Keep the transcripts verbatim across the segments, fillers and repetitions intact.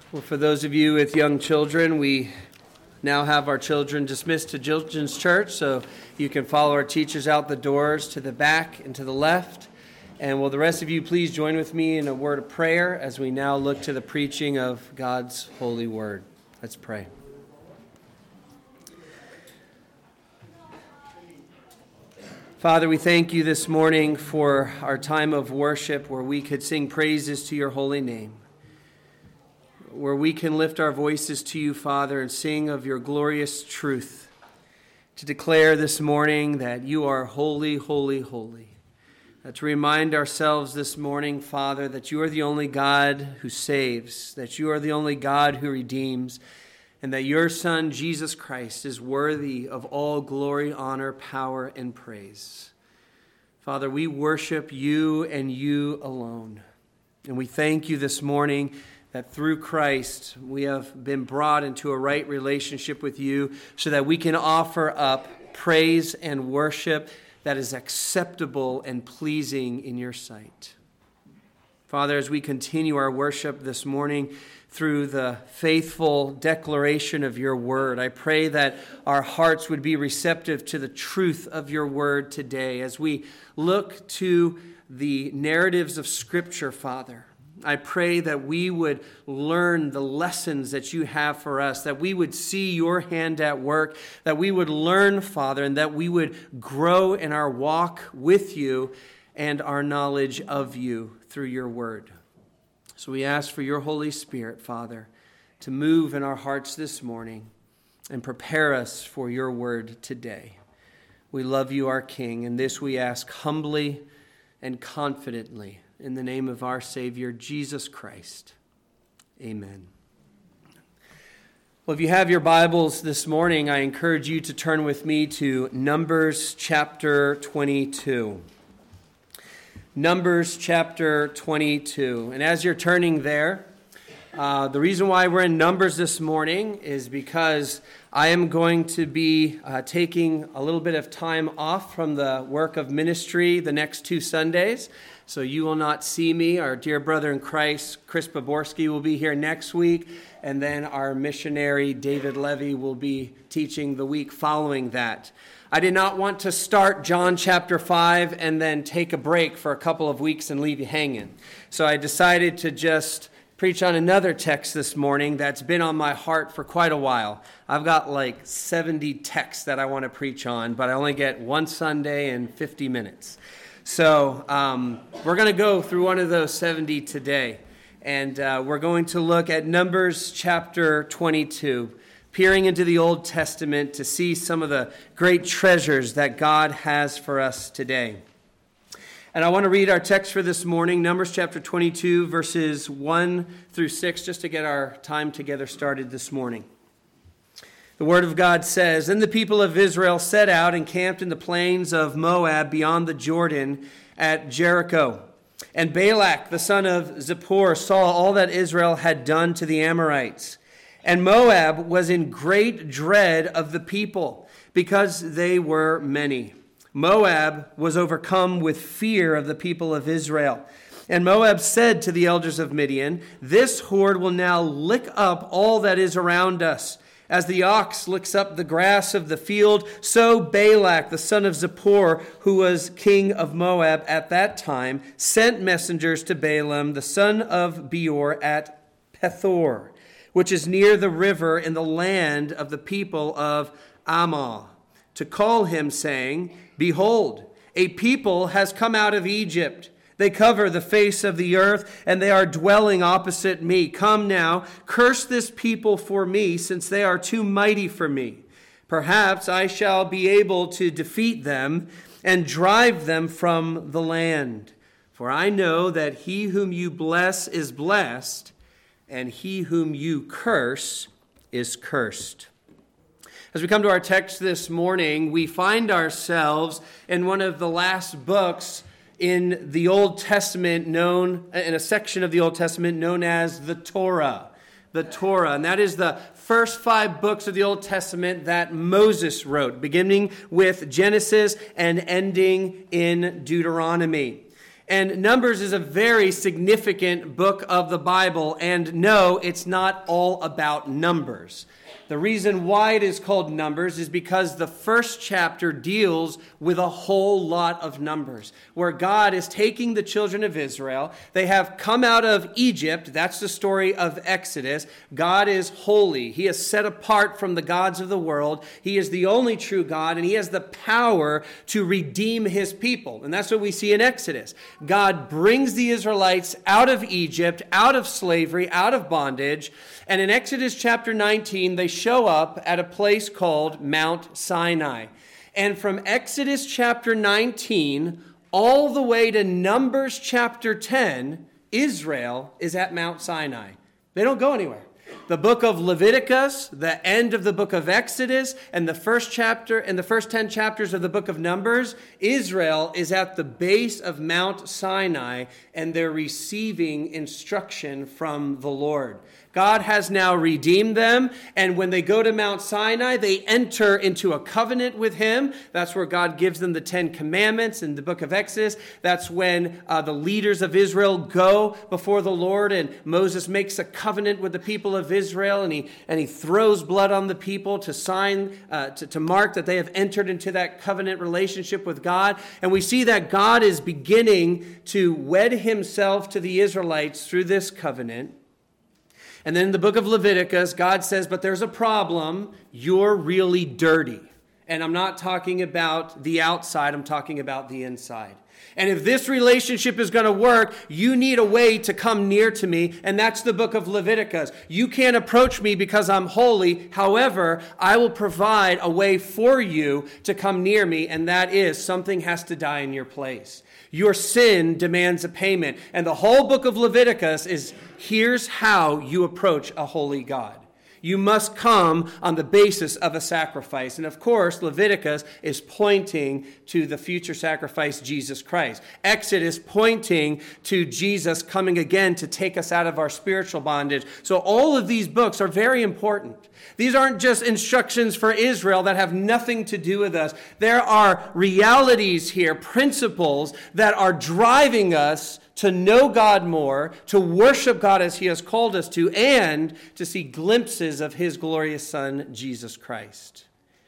Well, for those of you with young children, we now have our children dismissed to Children's Church, so you can follow our teachers out the doors to the back and to the left. And will the rest of you please join with me in a word of prayer as we now look to the preaching of God's holy word. Let's pray. Father, we thank you this morning for our time of worship where we could sing praises to your holy name, where we can lift our voices to you, Father, and sing of your glorious truth, to declare this morning that you are holy, holy, holy. Uh, to remind ourselves this morning, Father, that you are the only God who saves, that you are the only God who redeems, and that your Son, Jesus Christ, is worthy of all glory, honor, power, and praise. Father, we worship you and you alone. And we thank you this morning that through Christ we have been brought into a right relationship with you so that we can offer up praise and worship that is acceptable and pleasing in your sight. Father, as we continue our worship this morning through the faithful declaration of your word, I pray that our hearts would be receptive to the truth of your word today as we look to the narratives of Scripture, Father. I pray that we would learn the lessons that you have for us, that we would see your hand at work, that we would learn, Father, and that we would grow in our walk with you and our knowledge of you through your word. So we ask for your Holy Spirit, Father, to move in our hearts this morning and prepare us for your word today. We love you, our King, and this we ask humbly and confidently. In the name of our Savior, Jesus Christ. Amen. Well, if you have your Bibles this morning, I encourage you to turn with me to Numbers chapter twenty-two. Numbers chapter twenty-two. And as you're turning there, uh, the reason why we're in Numbers this morning is because I am going to be uh, taking a little bit of time off from the work of ministry the next two Sundays. So you will not see me. Our dear brother in Christ, Chris Baborski, will be here next week. And then our missionary, David Levy, will be teaching the week following that. I did not want to start John chapter five and then take a break for a couple of weeks and leave you hanging. So I decided to just preach on another text this morning that's been on my heart for quite a while. I've got like seventy texts that I want to preach on, but I only get one Sunday and fifty minutes. So um, we're going to go through one of those seventy today, and uh, we're going to look at Numbers chapter twenty-two, peering into the Old Testament to see some of the great treasures that God has for us today. And I want to read our text for this morning, Numbers chapter twenty-two, verses one through six, just to get our time together started this morning. The Word of God says, "Then the people of Israel set out and camped in the plains of Moab beyond the Jordan at Jericho. And Balak, the son of Zippor, saw all that Israel had done to the Amorites. And Moab was in great dread of the people, because they were many. Moab was overcome with fear of the people of Israel. And Moab said to the elders of Midian, 'This horde will now lick up all that is around us. As the ox licks up the grass of the field, so Balak, the son of Zippor, who was king of Moab at that time, sent messengers to Balaam, the son of Beor, at Pethor, which is near the river in the land of the people of Ammon, to call him, saying, Behold, a people has come out of Egypt. They cover the face of the earth, and they are dwelling opposite me. Come now, curse this people for me, since they are too mighty for me. Perhaps I shall be able to defeat them and drive them from the land. For I know that he whom you bless is blessed, and he whom you curse is cursed." As we come to our text this morning, we find ourselves in one of the last books in the Old Testament, known in a section of the Old Testament known as the Torah. The Torah, and that is the first five books of the Old Testament that Moses wrote, beginning with Genesis and ending in Deuteronomy. And Numbers is a very significant book of the Bible. And no, it's not all about numbers. The reason why it is called Numbers is because the first chapter deals with a whole lot of numbers, where God is taking the children of Israel. They have come out of Egypt. That's the story of Exodus. God is holy. He is set apart from the gods of the world. He is the only true God, and he has the power to redeem his people. And that's what we see in Exodus. God brings the Israelites out of Egypt, out of slavery, out of bondage. And in Exodus chapter nineteen, they show up at a place called Mount Sinai. And from Exodus chapter nineteen all the way to Numbers chapter ten, Israel is at Mount Sinai. They don't go anywhere. The book of Leviticus, the end of the book of Exodus, and the first chapter and the first ten chapters of the book of Numbers, Israel is at the base of Mount Sinai, and they're receiving instruction from the Lord. God has now redeemed them, and when they go to Mount Sinai, they enter into a covenant with him. That's where God gives them the Ten Commandments in the book of Exodus. That's when uh, the leaders of Israel go before the Lord, and Moses makes a covenant with the people of Israel, and he and he throws blood on the people to sign, uh, to, to mark that they have entered into that covenant relationship with God. And we see that God is beginning to wed himself to the Israelites through this covenant. And then in the book of Leviticus, God says, but there's a problem. You're really dirty. And I'm not talking about the outside. I'm talking about the inside. And if this relationship is going to work, you need a way to come near to me. And that's the book of Leviticus. You can't approach me because I'm holy. However, I will provide a way for you to come near me. And that is something has to die in your place. Your sin demands a payment. And the whole book of Leviticus is, here's how you approach a holy God. You must come on the basis of a sacrifice. And of course, Leviticus is pointing to the future sacrifice, Jesus Christ. Exodus pointing to Jesus coming again to take us out of our spiritual bondage. So all of these books are very important. These aren't just instructions for Israel that have nothing to do with us. There are realities here, principles that are driving us to know God more, to worship God as he has called us to, and to see glimpses of his glorious Son, Jesus Christ.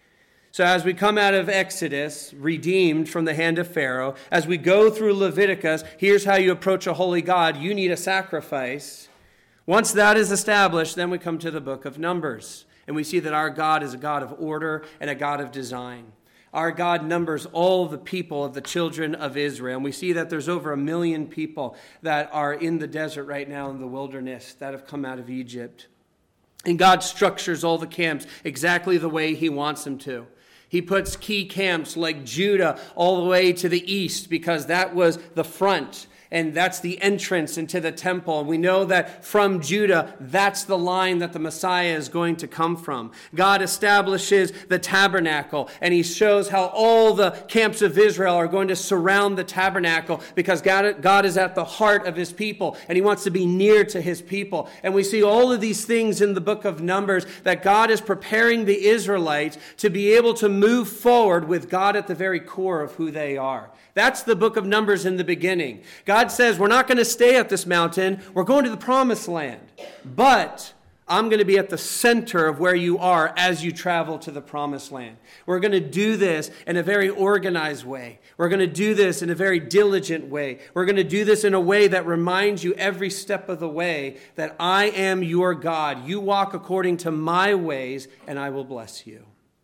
So as we come out of Exodus, redeemed from the hand of Pharaoh, as we go through Leviticus, here's how you approach a holy God. You need a sacrifice. Once that is established, then we come to the book of Numbers. And we see that our God is a God of order and a God of design. Our God numbers all the people of the children of Israel. And we see that there's over a million people that are in the desert right now in the wilderness that have come out of Egypt. And God structures all the camps exactly the way he wants them to. He puts key camps like Judah all the way to the east because that was the front. And that's the entrance into the temple. And we know that from Judah, that's the line that the Messiah is going to come from. God establishes the tabernacle, and he shows how all the camps of Israel are going to surround the tabernacle because God, God is at the heart of his people, and he wants to be near to his people. And we see all of these things in the book of Numbers, that God is preparing the Israelites to be able to move forward with God at the very core of who they are. That's the book of Numbers in the beginning. God says, we're not going to stay at this mountain. We're going to the promised land. But I'm going to be at the center of where you are as you travel to the promised land. We're going to do this in a very organized way. We're going to do this in a very diligent way. We're going to do this in a way that reminds you every step of the way that I am your God. You walk according to my ways, and I will bless you.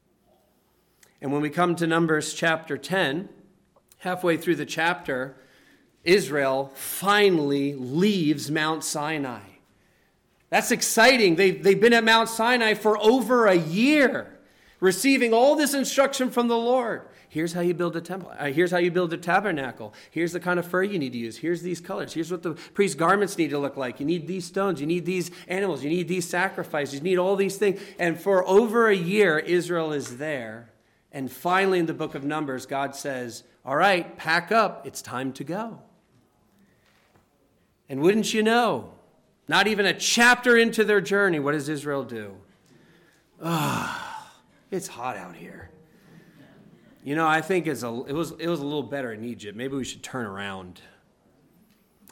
And when we come to Numbers chapter ten, halfway through the chapter, Israel finally leaves Mount Sinai. That's exciting. They've, they've been at Mount Sinai for over a year, receiving all this instruction from the Lord. Here's how you build a temple. Uh, here's how you build a tabernacle. Here's the kind of fur you need to use. Here's these colors. Here's what the priest's garments need to look like. You need these stones. You need these animals. You need these sacrifices. You need all these things. And for over a year, Israel is there. And finally, in the book of Numbers, God says, all right, pack up. It's time to go. And wouldn't you know, not even a chapter into their journey, what does Israel do? Ah, oh, it's hot out here. You know, I think it's a, it was it was a little better in Egypt. Maybe we should turn around.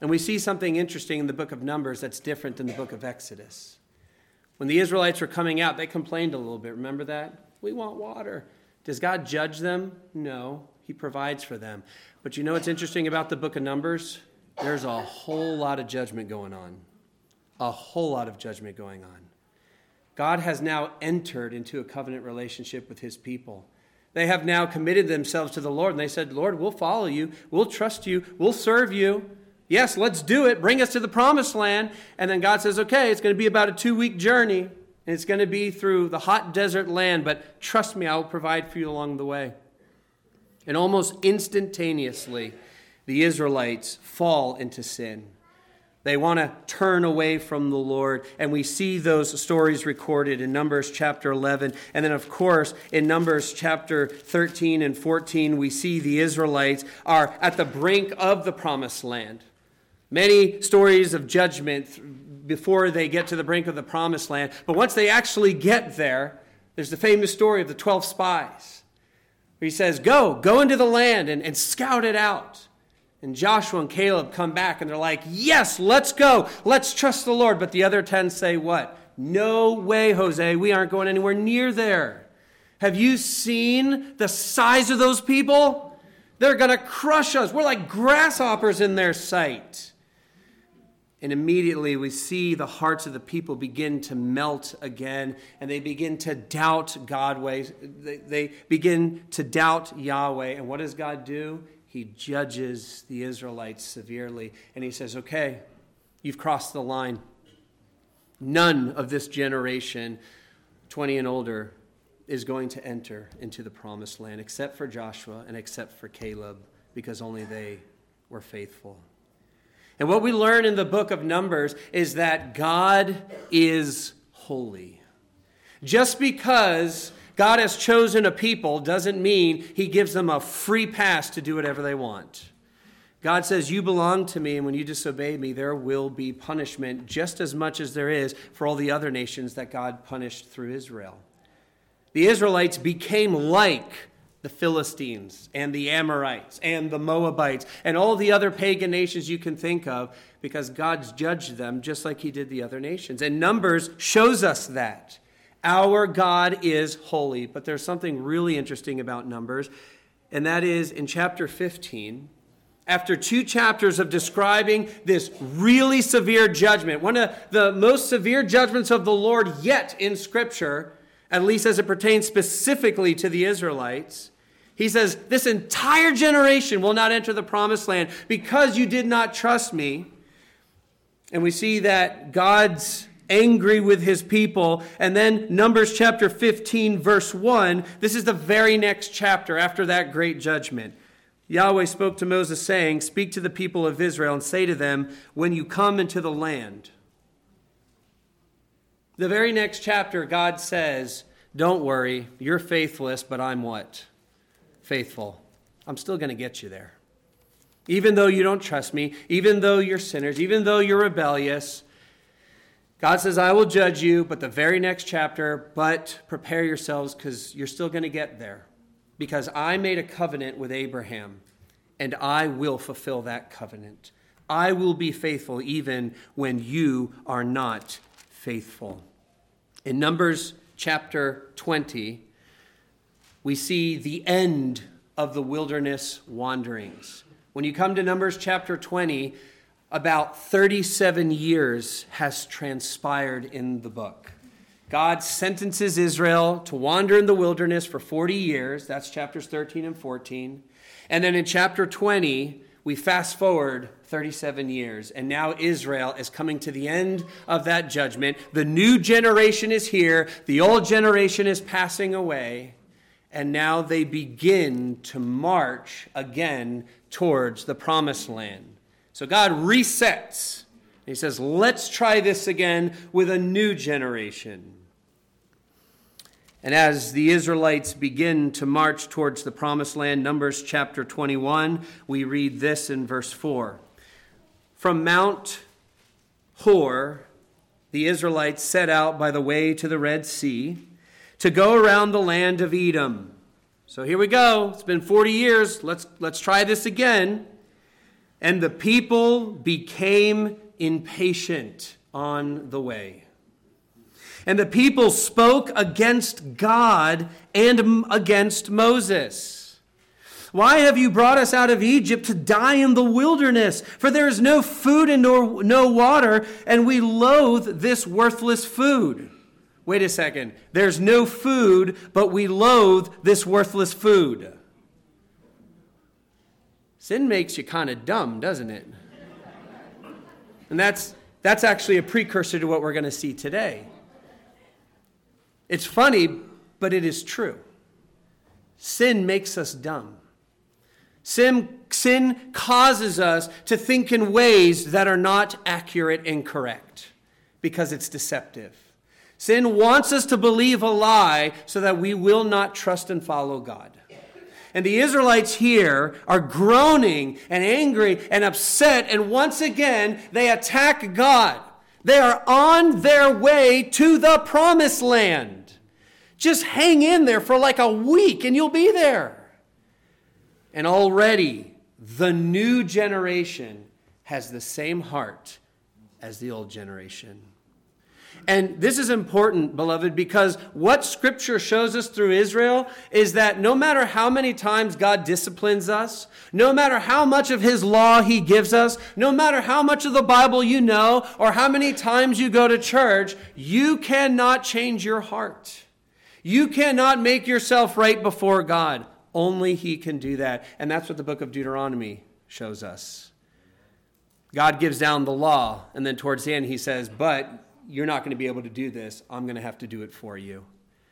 And we see something interesting in the book of Numbers that's different than the book of Exodus. When the Israelites were coming out, they complained a little bit. Remember that? We want water. Does God judge them? No. He provides for them. But you know what's interesting about the book of Numbers? There's a whole lot of judgment going on. A whole lot of judgment going on. God has now entered into a covenant relationship with his people. They have now committed themselves to the Lord, and they said, Lord, we'll follow you. We'll trust you. We'll serve you. Yes, let's do it. Bring us to the promised land. And then God says, okay, it's going to be about a two-week journey, and it's going to be through the hot desert land, but trust me, I will provide for you along the way. And almost instantaneously, the Israelites fall into sin. They want to turn away from the Lord, and we see those stories recorded in Numbers chapter eleven. And then, of course, in Numbers chapter thirteen and fourteen, we see the Israelites are at the brink of the promised land. Many stories of judgment before they get to the brink of the promised land. But once they actually get there, there's the famous story of the twelve spies. Where he says, go, go into the land and, and scout it out. And Joshua and Caleb come back and they're like, yes, let's go. Let's trust the Lord. But the other ten say what? No way, Jose. We aren't going anywhere near there. Have you seen the size of those people? They're going to crush us. We're like grasshoppers in their sight. And immediately we see the hearts of the people begin to melt again, and they begin to doubt God ways. They, they begin to doubt Yahweh. And what does God do? He judges the Israelites severely, and he says, okay, you've crossed the line. None of this generation, twenty and older, is going to enter into the promised land, except for Joshua and except for Caleb, because only they were faithful. And what we learn in the book of Numbers is that God is holy. Just because God has chosen a people doesn't mean he gives them a free pass to do whatever they want. God says, you belong to me, and when you disobey me, there will be punishment just as much as there is for all the other nations that God punished through Israel. The Israelites became like the Philistines and the Amorites and the Moabites and all the other pagan nations you can think of because God's judged them just like he did the other nations. And Numbers shows us that. Our God is holy. But there's something really interesting about Numbers, and that is in chapter fifteen, after two chapters of describing this really severe judgment, one of the most severe judgments of the Lord yet in Scripture, at least as it pertains specifically to the Israelites, he says, this entire generation will not enter the promised land because you did not trust me. And we see that God's angry with his people. And then Numbers chapter fifteen, verse one, this is the very next chapter after that great judgment. Yahweh spoke to Moses saying, speak to the people of Israel and say to them, when you come into the land. The very next chapter, God says, don't worry, you're faithless, but I'm what? Faithful. I'm still going to get you there. Even though you don't trust me, even though you're sinners, even though you're rebellious, God says, I will judge you, but the very next chapter, but prepare yourselves because you're still going to get there. Because I made a covenant with Abraham, and I will fulfill that covenant. I will be faithful even when you are not faithful. In Numbers chapter twenty, we see the end of the wilderness wanderings. When you come to Numbers chapter twenty, about thirty-seven years has transpired in the book. God sentences Israel to wander in the wilderness for forty years. That's chapters thirteen and fourteen. And then in chapter twenty, we fast forward thirty-seven years. And now Israel is coming to the end of that judgment. The new generation is here. The old generation is passing away. And now they begin to march again towards the promised land. So God resets. He says, let's try this again with a new generation. And as the Israelites begin to march towards the promised land, Numbers chapter twenty-one, we read this in verse four. From Mount Hor, the Israelites set out by the way to the Red Sea to go around the land of Edom. So here we go. It's been forty years. Let's, let's try this again. And the people became impatient on the way. And the people spoke against God and against Moses. Why have you brought us out of Egypt to die in the wilderness? For there is no food and no, no water, and we loathe this worthless food. Wait a second. There's no food, but we loathe this worthless food. Sin makes you kind of dumb, doesn't it? And that's that's actually a precursor to what we're going to see today. It's funny, but it is true. Sin makes us dumb. Sin, sin causes us to think in ways that are not accurate and correct because it's deceptive. Sin wants us to believe a lie so that we will not trust and follow God. And the Israelites here are groaning and angry and upset, and once again, they attack God. They are on their way to the promised land. Just hang in there for like a week and you'll be there. And already, the new generation has the same heart as the old generation. And this is important, beloved, because what Scripture shows us through Israel is that no matter how many times God disciplines us, no matter how much of His law He gives us, no matter how much of the Bible you know, or how many times you go to church, you cannot change your heart. You cannot make yourself right before God. Only He can do that. And that's what the book of Deuteronomy shows us. God gives down the law, and then towards the end He says, but you're not going to be able to do this. I'm going to have to do it for you.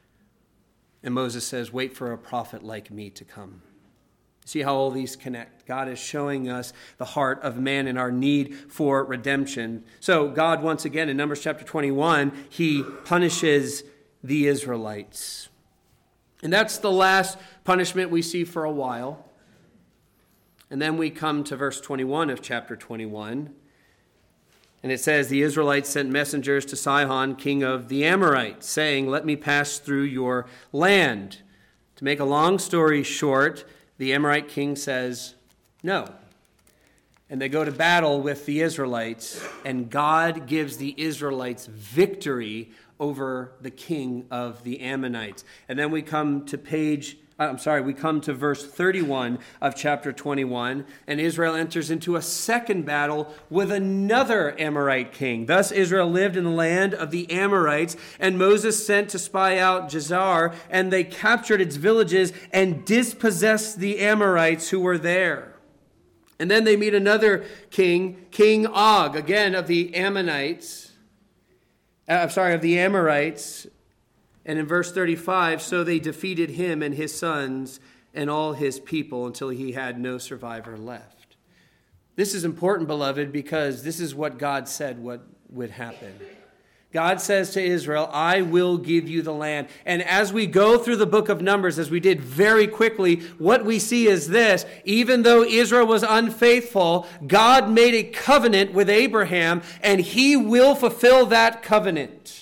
And Moses says, wait for a prophet like me to come. See how all these connect. God is showing us the heart of man and our need for redemption. So God, once again, in Numbers chapter twenty-one, He punishes the Israelites. And that's the last punishment we see for a while. And then we come to verse twenty-one of chapter twenty-one. And it says, the Israelites sent messengers to Sihon, king of the Amorites, saying, let me pass through your land. To make a long story short, the Amorite king says, no. And they go to battle with the Israelites, and God gives the Israelites victory over the king of the Ammonites. And then we come to page I'm sorry, we come to verse thirty-one of chapter twenty-one, and Israel enters into a second battle with another Amorite king. Thus Israel lived in the land of the Amorites, and Moses sent to spy out Jazer, and they captured its villages and dispossessed the Amorites who were there. And then they meet another king, King Og, again of the Ammonites, uh, I'm sorry, of the Amorites. And in verse thirty-five, so they defeated him and his sons and all his people until he had no survivor left. This is important, beloved, because this is what God said what would happen. God says to Israel, I will give you the land. And as we go through the book of Numbers, as we did very quickly, what we see is this. Even though Israel was unfaithful, God made a covenant with Abraham, and He will fulfill that covenant.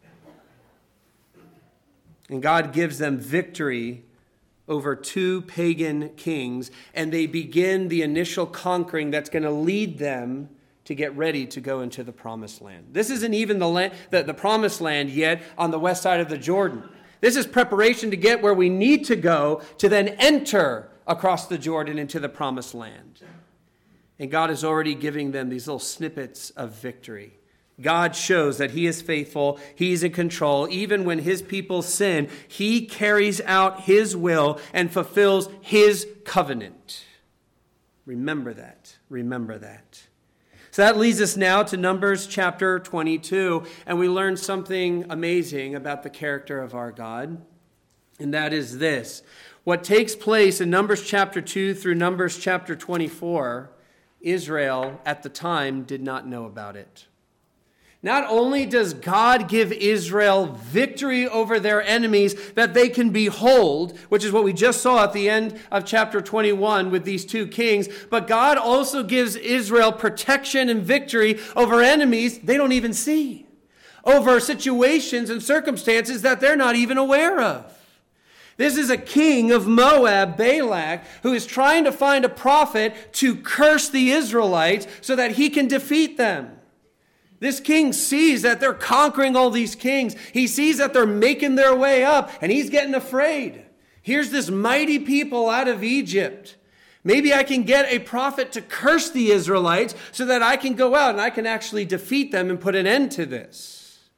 And God gives them victory over two pagan kings, and they begin the initial conquering that's going to lead them to get ready to go into the promised land. This isn't even the, land, the, the promised land yet on the west side of the Jordan. This is preparation to get where we need to go to then enter across the Jordan into the promised land. And God is already giving them these little snippets of victory. God shows that He is faithful, He's in control. Even when His people sin, He carries out His will and fulfills His covenant. Remember that. Remember that. So that leads us now to Numbers chapter twenty-two, and we learn something amazing about the character of our God, and that is this. What takes place in Numbers chapter two through Numbers chapter twenty-four, Israel at the time did not know about it. Not only does God give Israel victory over their enemies that they can behold, which is what we just saw at the end of chapter twenty-one with these two kings, but God also gives Israel protection and victory over enemies they don't even see, over situations and circumstances that they're not even aware of. This is a king of Moab, Balak, who is trying to find a prophet to curse the Israelites so that he can defeat them. This king sees that they're conquering all these kings. He sees that they're making their way up, and he's getting afraid. Here's this mighty people out of Egypt. Maybe I can get a prophet to curse the Israelites so that I can go out and I can actually defeat them and put an end to this.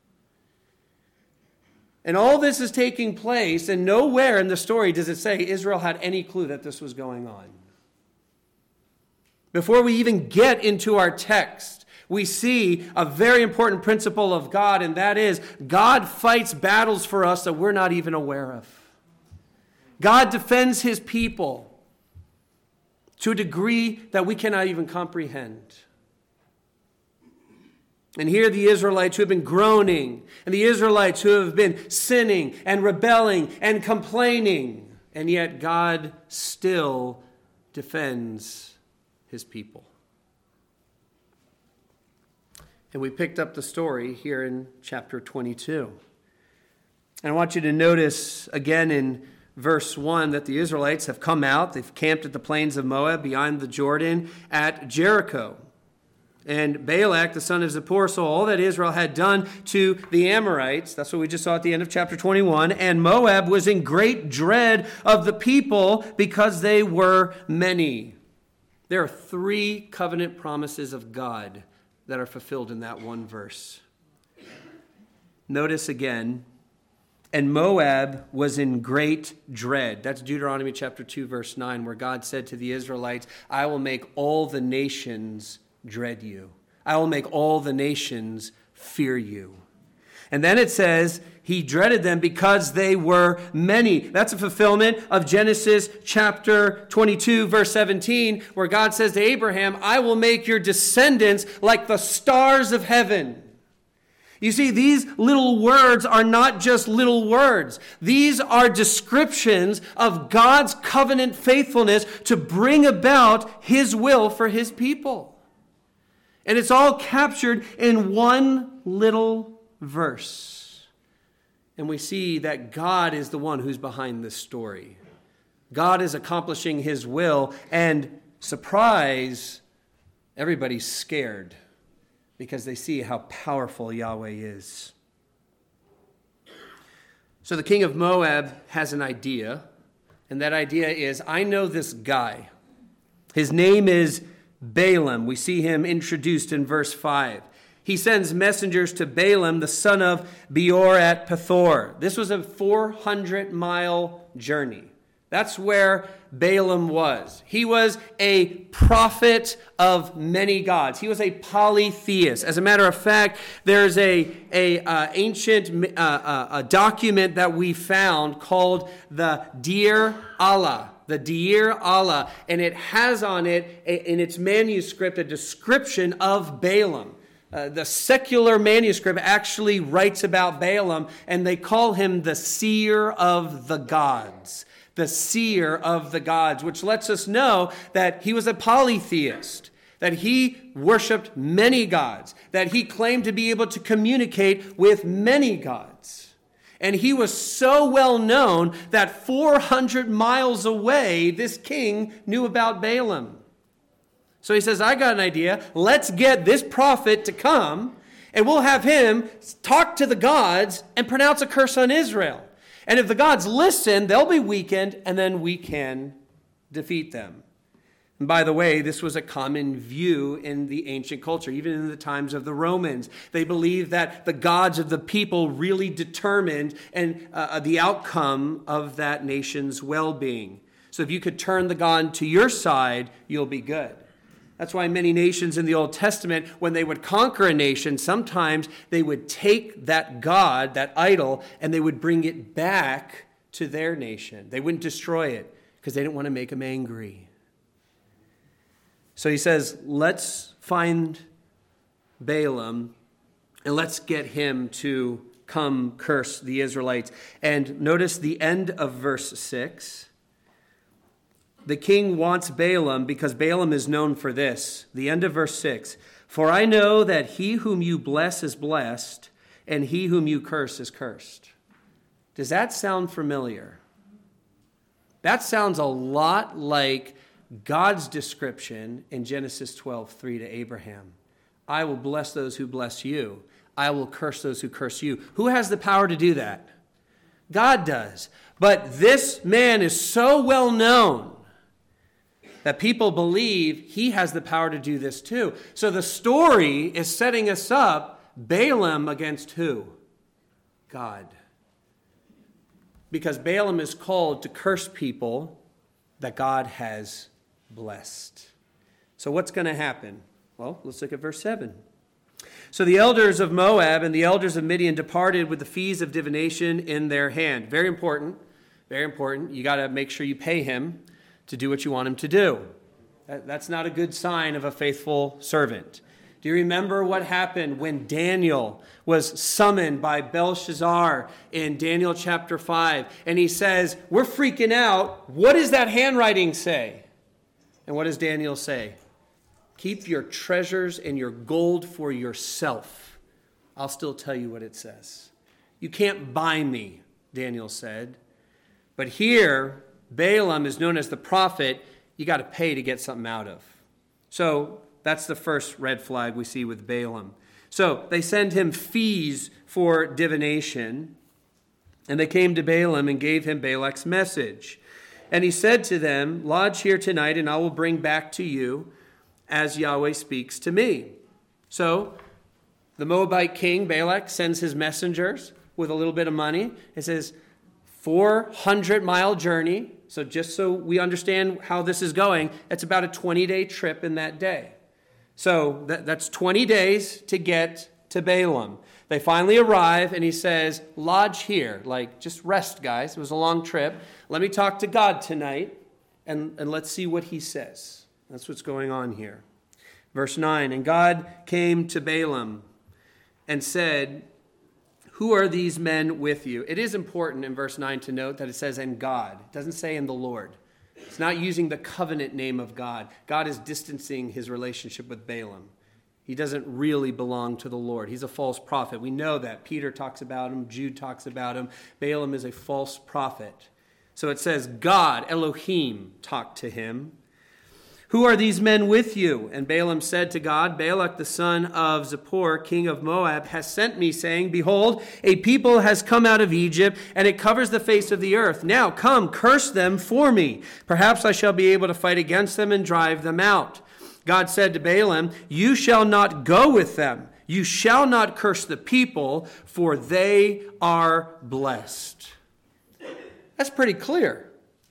And all this is taking place, and nowhere in the story does it say Israel had any clue that this was going on. Before we even get into our text, we see a very important principle of God, and that is God fights battles for us that we're not even aware of. God defends his people to a degree that we cannot even comprehend. And here the Israelites who have been groaning, and the Israelites who have been sinning and rebelling and complaining, and yet God still defends his people. And we picked up the story here in chapter twenty-two. And I want you to notice again in verse one that the Israelites have come out. They've camped at the plains of Moab beyond the Jordan at Jericho. And Balak, the son of Zippor, saw all that Israel had done to the Amorites. That's what we just saw at the end of chapter twenty-one. And Moab was in great dread of the people because they were many. There are three covenant promises of God that are fulfilled in that one verse. Notice again, and Moab was in great dread. That's Deuteronomy chapter two, verse nine, where God said to the Israelites, I will make all the nations dread you. I will make all the nations fear you. And then it says, he dreaded them because they were many. That's a fulfillment of Genesis chapter twenty-two, verse seventeen, where God says to Abraham, I will make your descendants like the stars of heaven. You see, these little words are not just little words. These are descriptions of God's covenant faithfulness to bring about his will for his people. And it's all captured in one little verse. And we see that God is the one who's behind this story. God is accomplishing his will, and surprise, everybody's scared because they see how powerful Yahweh is. So the king of Moab has an idea, and that idea is, I know this guy. His name is Balaam. We see him introduced in verse five. He sends messengers to Balaam, the son of Beor at Pethor. This was a four hundred mile journey. That's where Balaam was. He was a prophet of many gods. He was a polytheist. As a matter of fact, there's a, a uh, ancient uh, uh, a document that we found called the Deir Allah. The Deir Allah. And it has on it, a, in its manuscript, a description of Balaam. Uh, the secular manuscript actually writes about Balaam, and they call him the seer of the gods. The seer of the gods, which lets us know that he was a polytheist, that he worshiped many gods, that he claimed to be able to communicate with many gods. And he was so well known that four hundred miles away, this king knew about Balaam. So he says, I got an idea. Let's get this prophet to come, and we'll have him talk to the gods and pronounce a curse on Israel. And if the gods listen, they'll be weakened, and then we can defeat them. And by the way, this was a common view in the ancient culture, even in the times of the Romans. They believed that the gods of the people really determined and uh, the outcome of that nation's well-being. So if you could turn the god to your side, you'll be good. That's why many nations in the Old Testament, when they would conquer a nation, sometimes they would take that god, that idol, and they would bring it back to their nation. They wouldn't destroy it because they didn't want to make him angry. So he says, let's find Balaam and let's get him to come curse the Israelites. And notice the end of verse six. The king wants Balaam because Balaam is known for this. The end of verse six. For I know that he whom you bless is blessed, and he whom you curse is cursed. Does that sound familiar? That sounds a lot like God's description in Genesis twelve three to Abraham. I will bless those who bless you. I will curse those who curse you. Who has the power to do that? God does. But this man is so well known that people believe he has the power to do this too. So the story is setting us up, Balaam against who? God. Because Balaam is called to curse people that God has blessed. So what's going to happen? Well, let's look at verse seven. So the elders of Moab and the elders of Midian departed with the fees of divination in their hand. Very important. Very important. You got to make sure you pay him to do what you want him to do. That, that's not a good sign of a faithful servant. Do you remember what happened when Daniel was summoned by Belshazzar in Daniel chapter five? And he says, we're freaking out. What does that handwriting say? And what does Daniel say? Keep your treasures and your gold for yourself. I'll still tell you what it says. You can't buy me, Daniel said. But here, Balaam is known as the prophet. You got to pay to get something out of. So that's the first red flag we see with Balaam. So they send him fees for divination. And they came to Balaam and gave him Balak's message. And he said to them, lodge here tonight, and I will bring back to you as Yahweh speaks to me. So the Moabite king, Balak, sends his messengers with a little bit of money. It says, four hundred mile journey. So just so we understand how this is going, it's about a twenty-day trip in that day. So that, that's twenty days to get to Balaam. They finally arrive, and he says, lodge here. Like, just rest, guys. It was a long trip. Let me talk to God tonight, and, and let's see what he says. That's what's going on here. Verse nine, and God came to Balaam and said, who are these men with you? It is important in verse nine to note that it says, and God. It doesn't say in the Lord. It's not using the covenant name of God. God is distancing his relationship with Balaam. He doesn't really belong to the Lord. He's a false prophet. We know that. Peter talks about him. Jude talks about him. Balaam is a false prophet. So it says, God, Elohim, talked to him. Who are these men with you? And Balaam said to God, Balak the son of Zippor, king of Moab, has sent me, saying, behold, a people has come out of Egypt, and it covers the face of the earth. Now come, curse them for me. Perhaps I shall be able to fight against them and drive them out. God said to Balaam, you shall not go with them. You shall not curse the people, for they are blessed. That's pretty clear.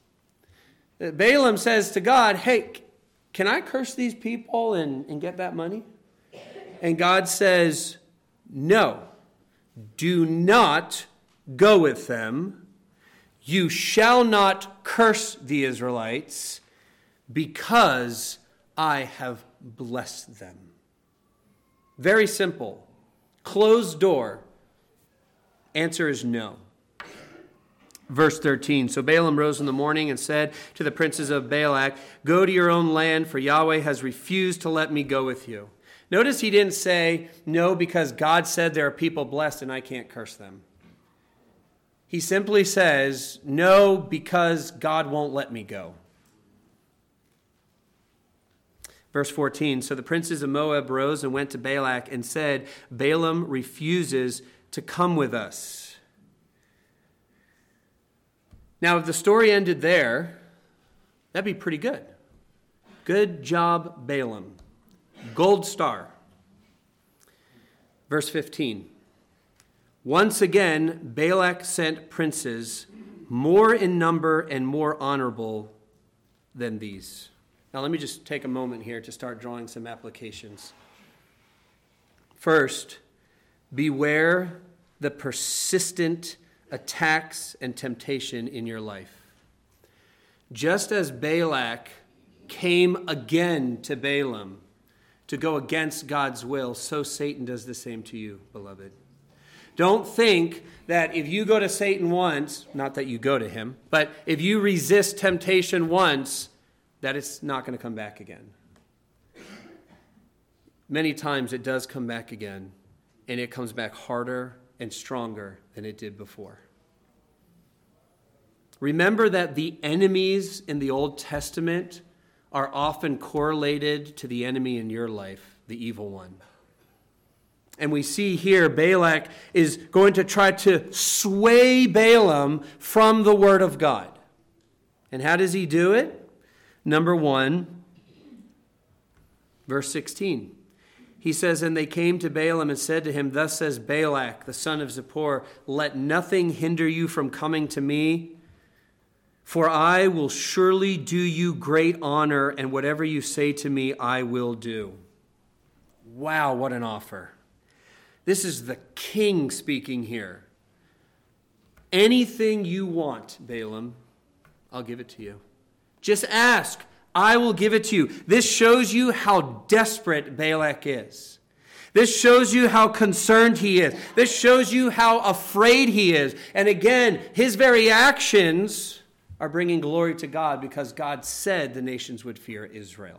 Balaam says to God, hey, can I curse these people and, and get that money? And God says, no, do not go with them. You shall not curse the Israelites because I have blessed them. Very simple. Closed door. Answer is no. Verse thirteen, so Balaam rose in the morning and said to the princes of Balak, go to your own land, for Yahweh has refused to let me go with you. Notice he didn't say, no, because God said there are people blessed and I can't curse them. He simply says, no, because God won't let me go. Verse fourteen, so the princes of Moab rose and went to Balak and said, Balaam refuses to come with us. Now, if the story ended there, that'd be pretty good. Good job, Balaam. Gold star. Verse fifteen. Once again, Balak sent princes more in number and more honorable than these. Now, let me just take a moment here to start drawing some applications. First, beware the persistent attacks and temptation in your life. Just as Balak came again to Balaam to go against God's will, so Satan does the same to you, beloved. Don't think that if you go to Satan once, not that you go to him, but if you resist temptation once, that it's not going to come back again. Many times it does come back again, and it comes back harder and stronger than it did before. Remember that the enemies in the Old Testament are often correlated to the enemy in your life, the evil one. And we see here Balak is going to try to sway Balaam from the word of God. And how does he do it? Number one, verse sixteen. He says, and they came to Balaam and said to him, thus says Balak, the son of Zippor, let nothing hinder you from coming to me, for I will surely do you great honor, and whatever you say to me, I will do. Wow, what an offer. This is the king speaking here. Anything you want, Balaam, I'll give it to you. Just ask. I will give it to you. This shows you how desperate Balak is. This shows you how concerned he is. This shows you how afraid he is. And again, his very actions are bringing glory to God because God said the nations would fear Israel.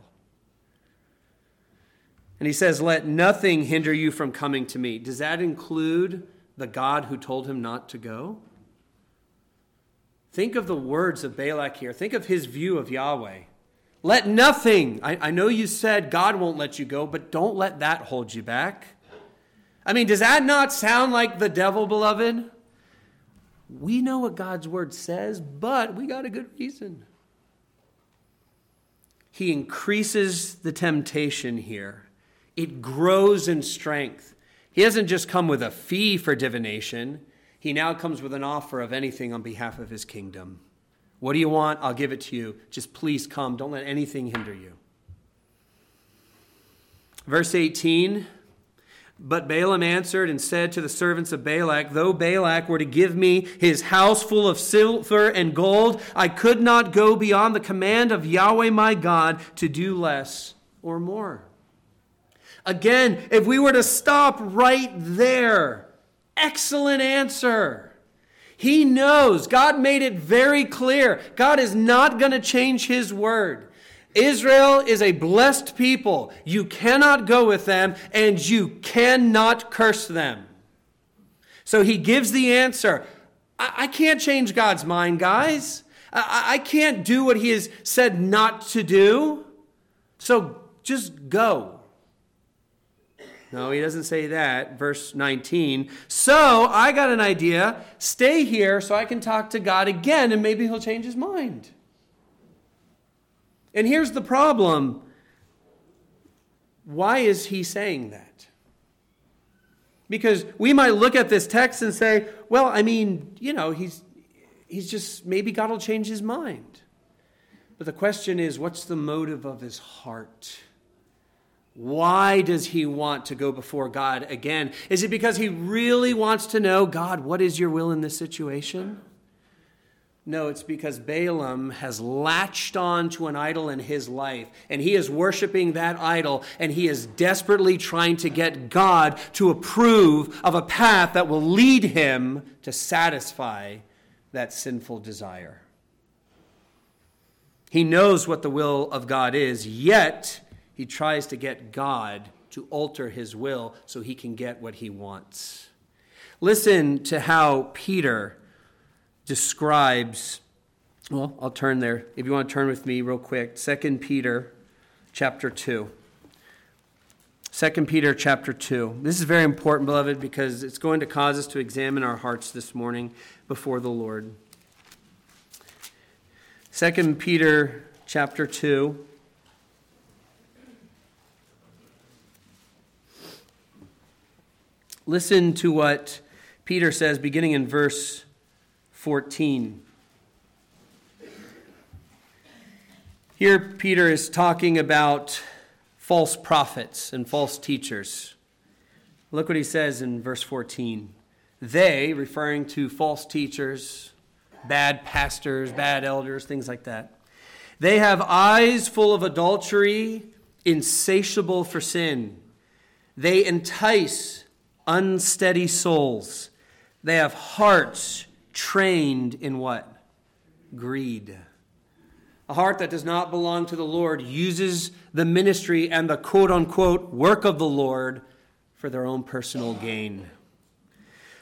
And he says, let nothing hinder you from coming to me. Does that include the God who told him not to go? Think of the words of Balak here. Think of his view of Yahweh. Let nothing, I, I know you said God won't let you go, but don't let that hold you back. I mean, does that not sound like the devil, beloved? We know what God's word says, but we got a good reason. He increases the temptation here. It grows in strength. He doesn't just come with a fee for divination. He now comes with an offer of anything on behalf of his kingdom. What do you want? I'll give it to you. Just please come. Don't let anything hinder you. Verse eighteen, but Balaam answered and said to the servants of Balak, though Balak were to give me his house full of silver and gold, I could not go beyond the command of Yahweh my God to do less or more. Again, if we were to stop right there, excellent answer. He knows. God made it very clear. God is not going to change his word. Israel is a blessed people. You cannot go with them, and you cannot curse them. So he gives the answer. I, I can't change God's mind, guys. I, I can't do what he has said not to do. So just go. No, he doesn't say that. Verse nineteen. So I got an idea. Stay here so I can talk to God again and maybe he'll change his mind. And here's the problem. Why is he saying that? Because we might look at this text and say, well, I mean, you know, he's he's just, maybe God will change his mind. But the question is, what's the motive of his heart? Why does he want to go before God again? Is it because he really wants to know, God, what is your will in this situation? No, it's because Balaam has latched on to an idol in his life, and he is worshiping that idol, and he is desperately trying to get God to approve of a path that will lead him to satisfy that sinful desire. He knows what the will of God is, yet he tries to get God to alter his will so he can get what he wants. Listen to how Peter describes, well, I'll turn there. If you want to turn with me real quick, Second Peter chapter two. Second Peter chapter two. This is very important, beloved, because it's going to cause us to examine our hearts this morning before the Lord. Second Peter chapter two. Listen to what Peter says beginning in verse fourteen. Here Peter is talking about false prophets and false teachers. Look what he says in verse fourteen. They, referring to false teachers, bad pastors, bad elders, things like that. They have eyes full of adultery, insatiable for sin. They entice unsteady souls. They have hearts trained in what? Greed. A heart that does not belong to the Lord uses the ministry and the quote-unquote work of the Lord for their own personal gain.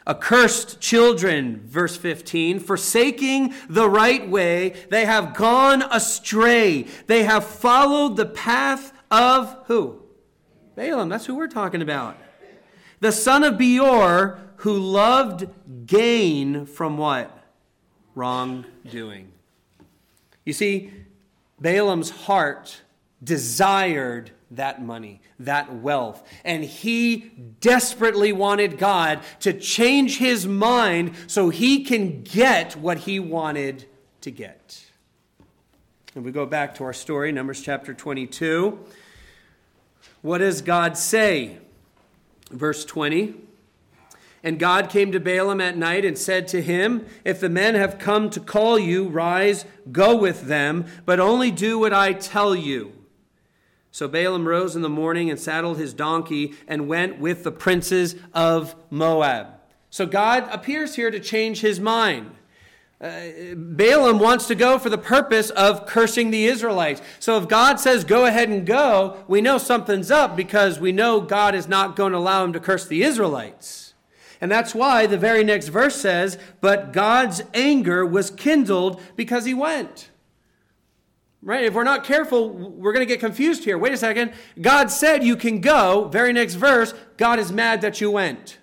Accursed children, verse fifteen, forsaking the right way, they have gone astray. They have followed the path of who? Balaam, that's who we're talking about. The son of Beor, who loved gain from what? Wrongdoing. You see, Balaam's heart desired that money, that wealth. And he desperately wanted God to change his mind so he can get what he wanted to get. And we go back to our story, Numbers chapter twenty-two. What does God say? Verse twenty. And God came to Balaam at night and said to him, if the men have come to call you, rise, go with them, but only do what I tell you. So Balaam rose in the morning and saddled his donkey and went with the princes of Moab. So God appears here to change his mind. Uh, Balaam wants to go for the purpose of cursing the Israelites. So if God says go ahead and go, we know something's up because we know God is not going to allow him to curse the Israelites. And that's why the very next verse says, but God's anger was kindled because he went. Right? If we're not careful, we're going to get confused here. Wait a second. God said you can go. Very next verse, God is mad that you went.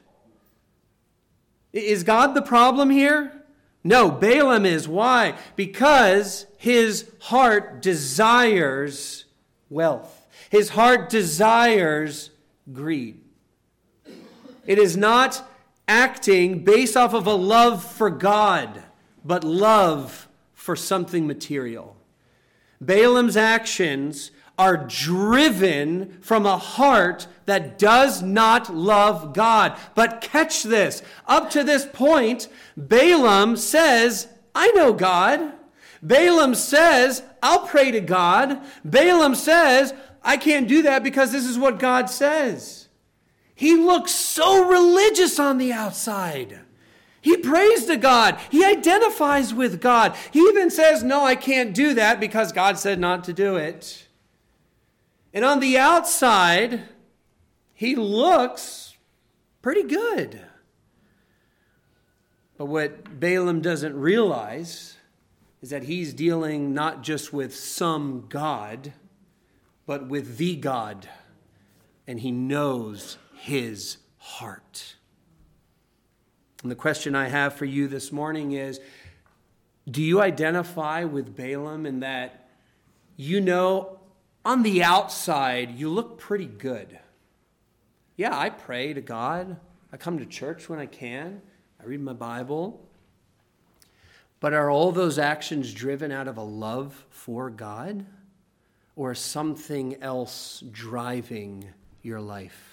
Is God the problem here? No, Balaam is. Why? Because his heart desires wealth. His heart desires greed. It is not acting based off of a love for God, but love for something material. Balaam's actions are driven from a heart that does not love God. But catch this. Up to this point, Balaam says, I know God. Balaam says, I'll pray to God. Balaam says, I can't do that because this is what God says. He looks so religious on the outside. He prays to God. He identifies with God. He even says, no, I can't do that because God said not to do it. And on the outside, he looks pretty good. But what Balaam doesn't realize is that he's dealing not just with some God, but with the God. And he knows his heart. And the question I have for you this morning is, do you identify with Balaam in that you know on the outside you look pretty good? Yeah, I pray to God. I come to church when I can. I read my Bible. But are all those actions driven out of a love for God? Or something else driving your life?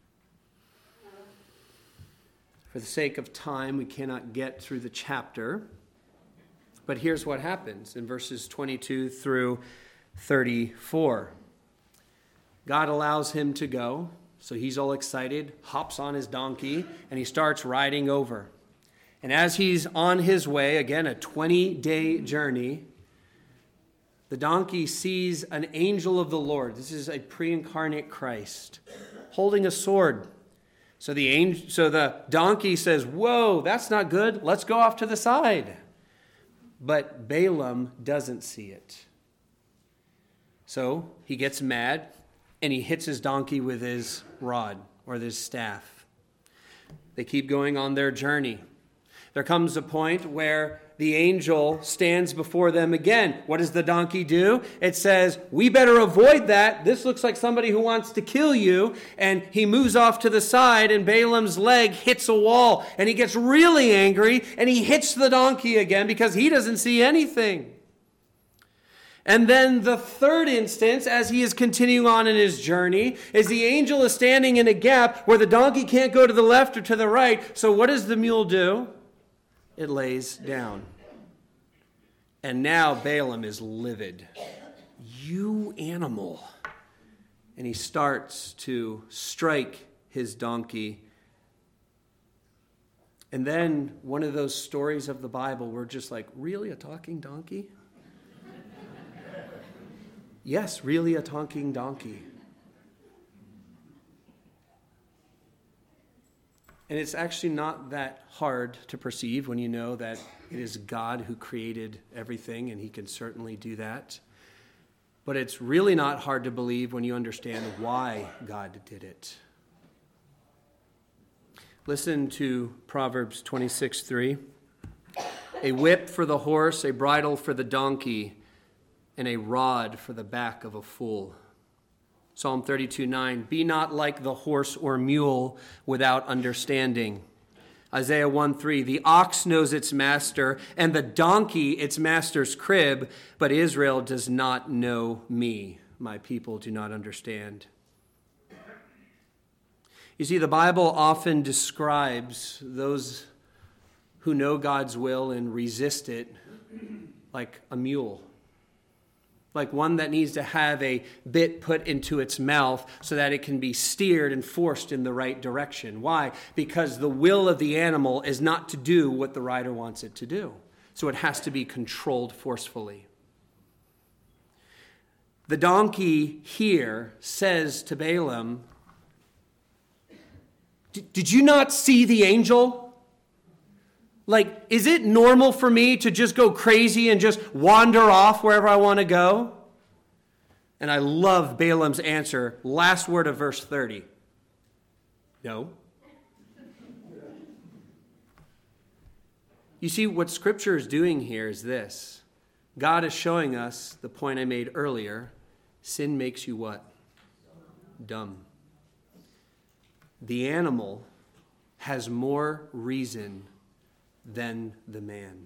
For the sake of time, we cannot get through the chapter. But here's what happens in verses twenty-two through thirty-four. God allows him to go, so he's all excited, hops on his donkey, and he starts riding over. And as he's on his way, again, a twenty-day journey, the donkey sees an angel of the Lord. This is a pre-incarnate Christ, holding a sword. So the angel, so the donkey says, whoa, that's not good. Let's go off to the side. But Balaam doesn't see it. So he gets mad and he hits his donkey with his rod or his staff. They keep going on their journey. There comes a point where the angel stands before them again. What does the donkey do? It says, we better avoid that. This looks like somebody who wants to kill you. And he moves off to the side, and Balaam's leg hits a wall. And he gets really angry, and he hits the donkey again because he doesn't see anything. And then the third instance, as he is continuing on in his journey, is the angel is standing in a gap where the donkey can't go to the left or to the right. So what does the mule do? It lays down. And now Balaam is livid. You animal. And he starts to strike his donkey. And then one of those stories of the Bible, we're just like, really, a talking donkey? Yes, really a talking donkey. And it's actually not that hard to perceive when you know that it is God who created everything, and he can certainly do that. But it's really not hard to believe when you understand why God did it. Listen to Proverbs twenty-six three. A whip for the horse, a bridle for the donkey, and a rod for the back of a fool. Psalm thirty-two nine, be not like the horse or mule without understanding. Isaiah one three, the ox knows its master, and the donkey its master's crib, but Israel does not know me. My people do not understand. You see, the Bible often describes those who know God's will and resist it like a mule. Like one that needs to have a bit put into its mouth so that it can be steered and forced in the right direction. Why? Because the will of the animal is not to do what the rider wants it to do. So it has to be controlled forcefully. The donkey here says to Balaam, did you not see the angel? Like, is it normal for me to just go crazy and just wander off wherever I want to go? And I love Balaam's answer. Last word of verse thirty. No. You see, what Scripture is doing here is this. God is showing us the point I made earlier. Sin makes you what? Dumb. The animal has more reason than the man.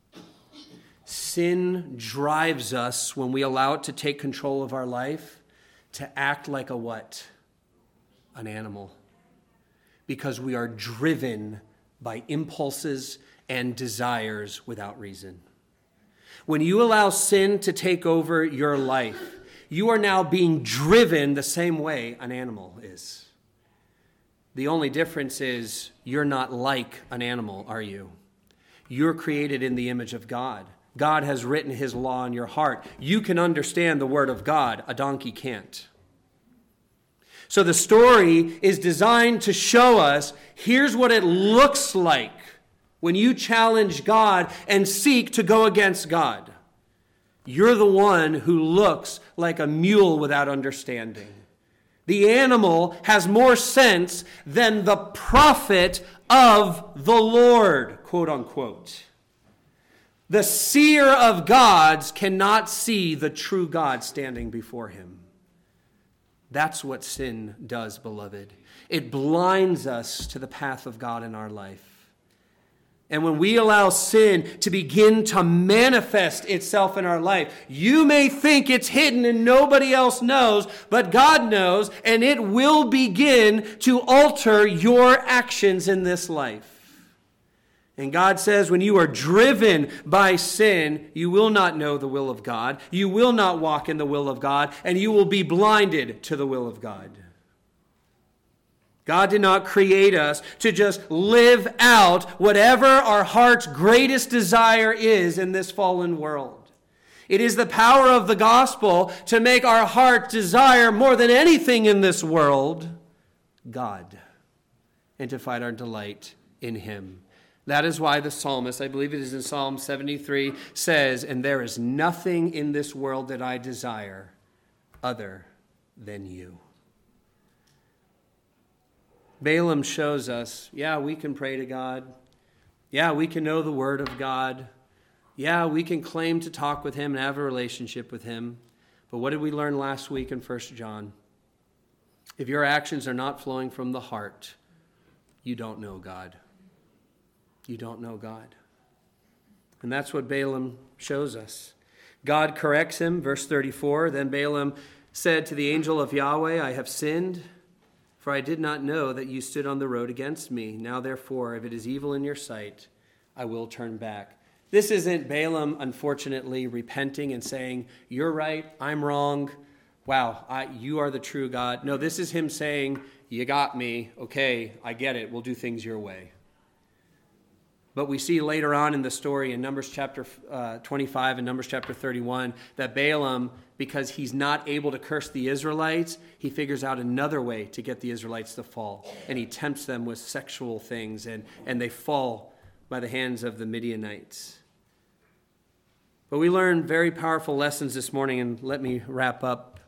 Sin drives us, when we allow it to take control of our life, to act like a what? An animal. Because we are driven by impulses and desires without reason. When you allow sin to take over your life, you are now being driven the same way an animal is. The only difference is you're not like an animal, are you? You're created in the image of God. God has written his law in your heart. You can understand the word of God. A donkey can't. So the story is designed to show us, here's what it looks like when you challenge God and seek to go against God. You're the one who looks like a mule without understanding. The animal has more sense than the prophet of the Lord, quote unquote. The seer of gods cannot see the true God standing before him. That's what sin does, beloved. It blinds us to the path of God in our life. And when we allow sin to begin to manifest itself in our life, you may think it's hidden and nobody else knows, but God knows, and it will begin to alter your actions in this life. And God says when you are driven by sin, you will not know the will of God, you will not walk in the will of God, and you will be blinded to the will of God. God did not create us to just live out whatever our heart's greatest desire is in this fallen world. It is the power of the gospel to make our heart desire more than anything in this world, God, and to find our delight in him. That is why the psalmist, I believe it is in Psalm seventy-three, says, and there is nothing in this world that I desire other than you. Balaam shows us, yeah, we can pray to God. Yeah, we can know the word of God. Yeah, we can claim to talk with him and have a relationship with him. But what did we learn last week in First John? If your actions are not flowing from the heart, you don't know God. You don't know God. And that's what Balaam shows us. God corrects him, verse thirty-four. Then Balaam said to the angel of Yahweh, I have sinned, for I did not know that you stood on the road against me. Now, therefore, if it is evil in your sight, I will turn back. This isn't Balaam, unfortunately, repenting and saying, you're right, I'm wrong. Wow, I, you are the true God. No, this is him saying, you got me. Okay, I get it. We'll do things your way. But we see later on in the story in Numbers chapter uh, twenty-five and Numbers chapter thirty-one that Balaam, because he's not able to curse the Israelites, he figures out another way to get the Israelites to fall. And he tempts them with sexual things, and, and they fall by the hands of the Midianites. But we learn very powerful lessons this morning, and let me wrap up.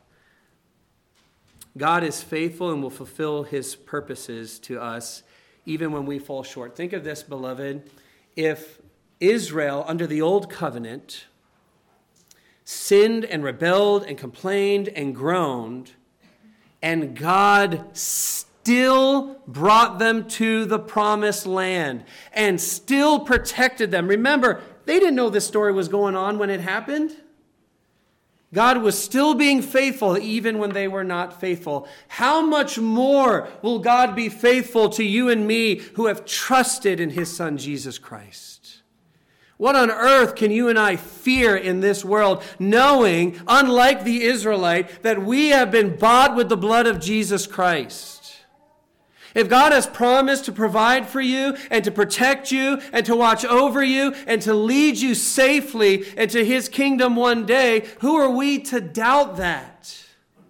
God is faithful and will fulfill his purposes to us even when we fall short. Think of this, beloved. If Israel, under the old covenant, sinned and rebelled and complained and groaned, and God still brought them to the promised land and still protected them. Remember, they didn't know this story was going on when it happened. God was still being faithful even when they were not faithful. How much more will God be faithful to you and me who have trusted in his Son, Jesus Christ? What on earth can you and I fear in this world, knowing, unlike the Israelite, that we have been bought with the blood of Jesus Christ? If God has promised to provide for you and to protect you and to watch over you and to lead you safely into his kingdom one day, who are we to doubt that?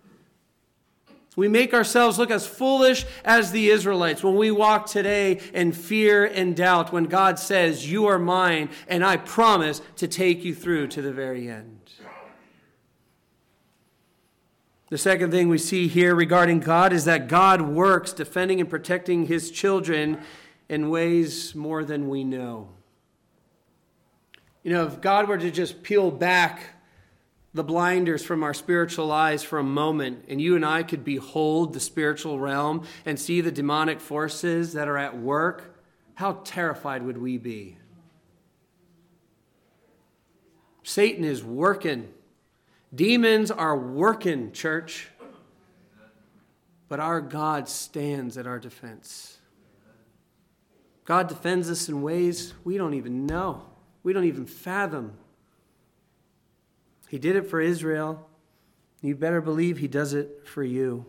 We make ourselves look as foolish as the Israelites when we walk today in fear and doubt when God says, you are mine and I promise to take you through to the very end. The second thing we see here regarding God is that God works defending and protecting his children in ways more than we know. You know, if God were to just peel back the blinders from our spiritual eyes for a moment, and you and I could behold the spiritual realm and see the demonic forces that are at work, how terrified would we be? Satan is working. Demons are working, church. But our God stands at our defense. God defends us in ways we don't even know. We don't even fathom. He did it for Israel. You better believe he does it for you.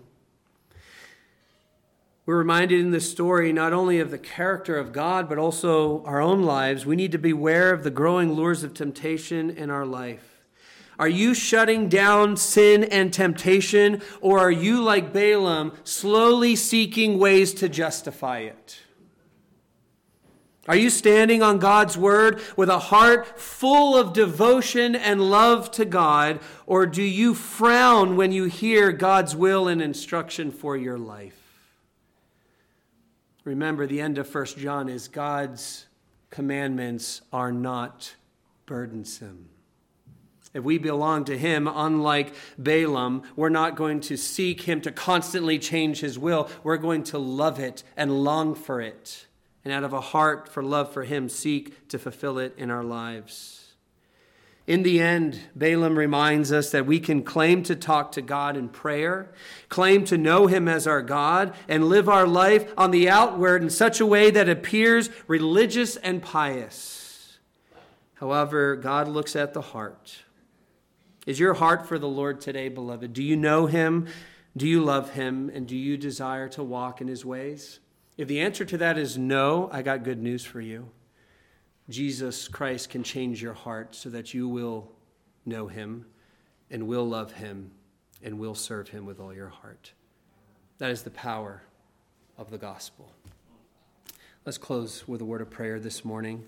We're reminded in this story not only of the character of God, but also our own lives. We need to beware of the growing lures of temptation in our life. Are you shutting down sin and temptation, or are you like Balaam, slowly seeking ways to justify it? Are you standing on God's word with a heart full of devotion and love to God, or do you frown when you hear God's will and instruction for your life? Remember, the end of First John is God's commandments are not burdensome. If we belong to him, unlike Balaam, we're not going to seek him to constantly change his will. We're going to love it and long for it. And out of a heart for love for him, seek to fulfill it in our lives. In the end, Balaam reminds us that we can claim to talk to God in prayer, claim to know him as our God, and live our life on the outward in such a way that appears religious and pious. However, God looks at the heart. Is your heart for the Lord today, beloved? Do you know him? Do you love him? And do you desire to walk in his ways? If the answer to that is no, I got good news for you. Jesus Christ can change your heart so that you will know him and will love him and will serve him with all your heart. That is the power of the gospel. Let's close with a word of prayer this morning.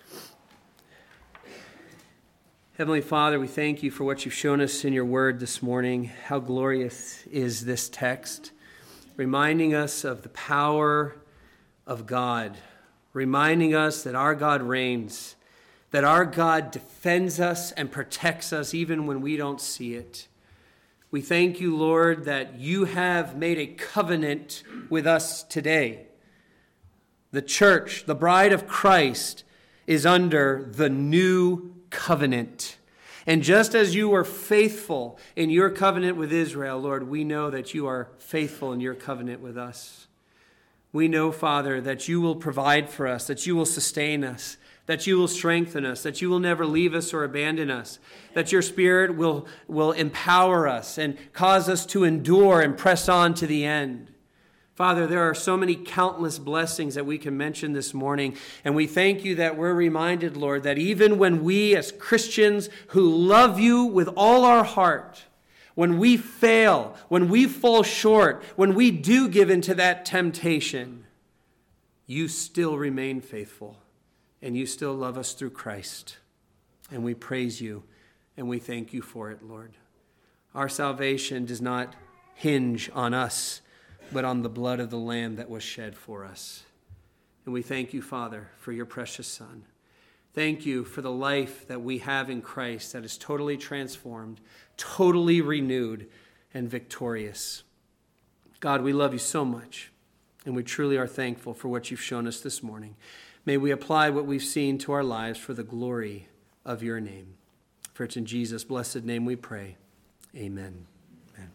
Heavenly Father, we thank you for what you've shown us in your word this morning. How glorious is this text, reminding us of the power of God, reminding us that our God reigns, that our God defends us and protects us even when we don't see it. We thank you, Lord, that you have made a covenant with us today. The church, the bride of Christ, is under the new covenant. And just as you were faithful in your covenant with Israel, Lord, we know that you are faithful in your covenant with us. We know, Father, that you will provide for us, that you will sustain us, that you will strengthen us, that you will never leave us or abandon us, that your Spirit will, will empower us and cause us to endure and press on to the end. Father, there are so many countless blessings that we can mention this morning, and we thank you that we're reminded, Lord, that even when we as Christians who love you with all our heart, when we fail, when we fall short, when we do give into that temptation, you still remain faithful, and you still love us through Christ. And we praise you, and we thank you for it, Lord. Our salvation does not hinge on us, but on the blood of the Lamb that was shed for us. And we thank you, Father, for your precious Son. Thank you for the life that we have in Christ that is totally transformed, totally renewed, and victorious. God, we love you so much, and we truly are thankful for what you've shown us this morning. May we apply what we've seen to our lives for the glory of your name. For it's in Jesus' blessed name we pray. Amen.